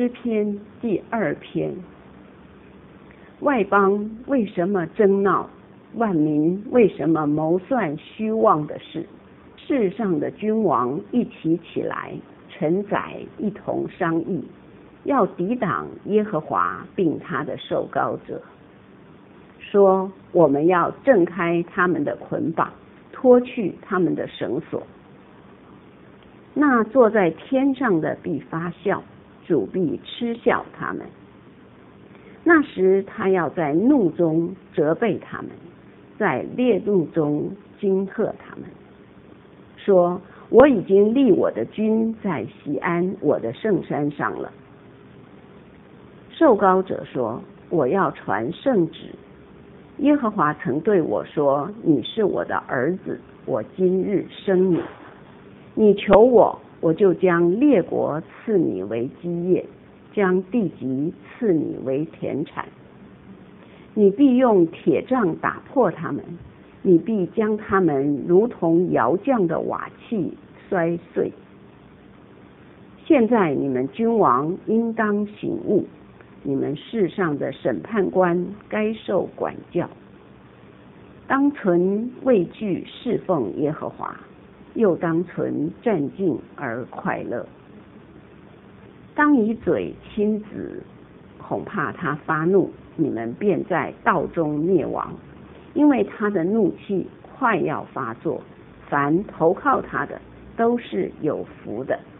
诗篇第2篇。外邦为什么争闹？万民为什么谋算虚妄的事？世上的君王一起起来，臣宰一同商议，要抵挡耶和华并他的受膏者，说我们要挣开他们的捆绑，脱去他们的绳索。那坐在天上的必发笑，主必嗤笑他们。那时他要在怒中责备他们，在烈怒中惊吓他们，说我已经立我的君在锡安我的圣山上了。受膏者说，我要传圣旨。耶和华曾对我说，你是我的儿子，我今日生你。你求我，我就将列国赐你为基业，将地级赐你为田产。你必用铁杖打破他们，你必将他们如同窑匠的瓦器摔碎。现在你们君王应当醒悟，你们世上的审判官该受管教。当存畏惧侍奉耶和华，又当存战兢而快乐。当以嘴亲子，恐怕他发怒，你们便在道中灭亡，因为他的怒气快要发作。凡投靠他的，都是有福的。